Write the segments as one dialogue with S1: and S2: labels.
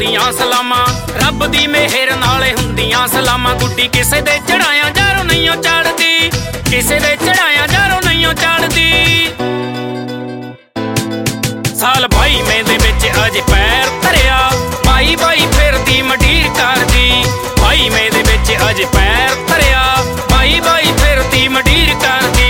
S1: ਹੁੰਦੀਆਂ ਸਲਾਮਾਂ, ਰੱਬ ਦੀ ਮਿਹਰ ਨਾਲੇ ਹੁੰਦੀਆਂ ਸਲਾਮਾਂ। ਗੁੱਡੀ ਕਿਸੇ ਦੇ ਚੜਾਇਆ ਜਾਰੋਂ ਨਹੀਂਓ ਚੜਦੀ, ਕਿਸੇ ਦੇ ਚੜਾਇਆ ਜਾਰੋਂ ਨਹੀਂਓ ਚੜਦੀ। ਸਾਲ 22ਵੇਂ ਦੇ ਵਿੱਚ ਅਜੇ ਪੈਰ ਧਰਿਆ, ਬਾਈ ਬਾਈ ਫਿਰਦੀ ਮੰਡੀਰ ਕਰਦੀ। 22ਵੇਂ ਦੇ ਵਿੱਚ ਅਜੇ ਪੈਰ ਧਰਿਆ, ਬਾਈ ਬਾਈ ਫਿਰਦੀ ਮੰਡੀਰ ਕਰਦੀ।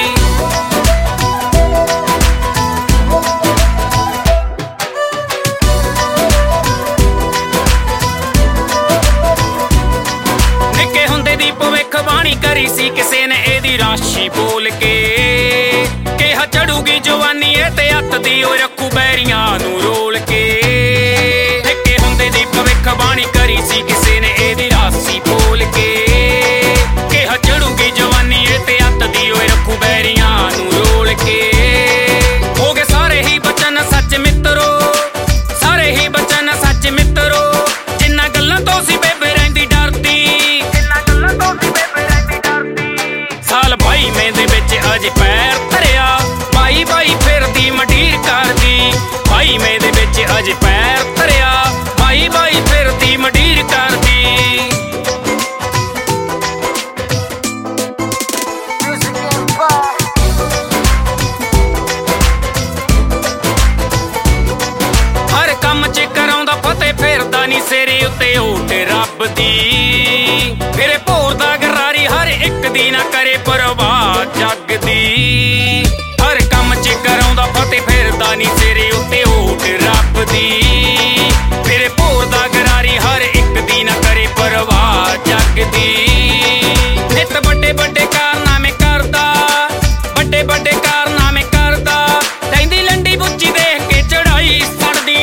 S1: ਨਿੱਕੇ ਹੁੰਦੇ ਦੀ ਭਵਿੱਖਬਾਣੀ ਕਰੀ ਸੀ ਕਿਸੇ ਨੇ ਇਹਦੀ ਰਾਸ਼ੀ ਬੋਲ ਕੇ, ਕਿਹਾ ਚੜੂਗੀ ਜਵਾਨੀ ਇਹ ਤੇ ਅੱਤ ਦੀ, ਉਹ ਰੱਖੂ ਬੈਰੀਆਂ ਨੂੰ ਰੋਲ ਕੇ। ਨਿੱਕੇ ਹੁੰਦੇ ਦੀ ਭਵਿੱਖਬਾਣੀ ਕਰੀ ਸੀ ਕਿਸੇ ਨੇ ਇਹਦੀ ਰਾਸ਼ੀ ਬੋਲ ਕੇ, ਕਿਹਾ ਚੜੂਗੀ ਜਵਾਨੀ ਇਹ ਤੇ ਅੱਤ ਦੀ, ਉਹ ਰੱਖੂ ਬੈਰੀਆਂ ਨੂੰ ਰੋਲ ਕੇ। ਹੋ ਗਏ ਸਾਰੇ ਹੀ ਬਚਨ ਸੱਚ ਮਿੱਤਰੋ, ਸਾਰੇ ਹੀ ਬਚਨ ਸੱਚ ਮਿੱਤਰੋ। ਜਿੰਨਾ ਗੱਲਾਂ ਤੋਂ ਸੀ ਬੇਬੇ ਰਹਿੰਦੀ ਡਰਦੀ, ਜਿੰਨਾ ਗੱਲਾਂ ਤੋਂ ਸੀ ਬੇਬੇ ਰਹਿੰਦੀ ਡਰਦੀ। ਸਾਲ 22ਵੇਂ ਦੇ ਵਿੱਚ ਅਜੇ ਪੈਰ ਧਰਿਆ, ਬਾਈ ਬਾਈ ਫਿਰਦੀ ਮੰਡੀਰ ਕਰਦੀ। 22ਵੇਂ ਦੇ ਵਿੱਚ ਅਜੇ ਪੈਰ ਧਰਿਆ, ਬਾਈ ਬਾਈ ਫਿਰਦੀ ਮੰਡੀਰ ਕਰਦੀ। ਹਰ ਕੰਮ 'ਚ ਕਰਾਉਂਦਾ ਫਤਿਹ, ਫਿਰਦਾ ਨੀ ਸਿਰੇ ਉੱਤੇ ਓਟ ਰੱਬ ਦੀ। ਫਿਰੇ ਭੋਰ ਦਾ ਗਰਾਰੀ, ਹਰ ਇੱਕ ਦੀ ਨਾ ਕਰੇ ਪਰਵਾਹ ਜੱਗ ਦੀ। ਹਰ ਕੰਮ 'ਚ ਕਰਾਉਂਦਾ ਫਤਿਹ, ਫਿਰਦਾ ਨੀ ਸਿਰੇ ਉੱਤੇ ਓਟ ਰੱਬ ਦੀ। ਫਿਰੇ ਭੋਰ ਦਾ ਗਰਾਰੀ, ਹਰ ਇੱਕ ਦੀ ਨਾ ਕਰੇ ਪਰਵਾਹ ਜੱਗ ਦੀ। ਨਿੱਤ ਵੱਡੇ ਵੱਡੇ ਕਾਰਨਾਮੇ ਕਰਦਾ, ਵੱਡੇ ਵੱਡੇ ਕਾਰਨਾਮੇ ਕਰਦਾ। ਰਹਿੰਦੀ ਲੰਡੀ ਬੁੱਚੀ ਦੇਖ ਕੇ ਚੜਾਈ ਸੜਦੀ।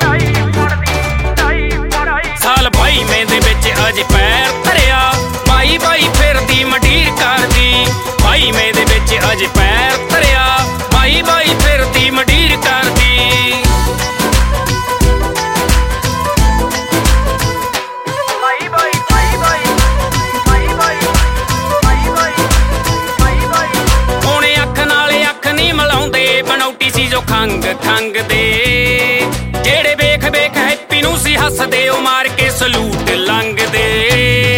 S1: ਸਾਲ 22ਵੇਂ ਦੇ ਵਿੱਚ ਅਜੇ ਪੈਰ ਧਰਿਆ, ਬਾਈ ਬਾਈ ਫਿਰਦੀ ਮੰਡੀਰ ਕਰਦੀ। 22ਵੇਂ ਦੇ ਵਿੱਚ ਅਜੇ ਪੈਰ ਧਰਿਆ, ਬਾਈ ਬਾਈ ਫਿਰਦੀ ਮੰਡੀਰ ਕਰਦੀ। ਉਹਨੇ ਅੱਖ ਨਾਲੇ ਅੱਖ ਨਹੀਂ ਮਿਲਾਉਂਦੇ, ਬਣਾਉਟੀ ਸੀ ਜੋ ਖੰਗ ਖੰਗ ਦੇ। ਜਿਹੜੇ ਵੇਖ ਵੇਖ ਹੈਪੀ ਨੂੰ ਸੀ ਹੱਸਦੇ, ਉਹ ਮਾਰ ਕੇ ਸਲੂਟ ਲੰਘਦੇ।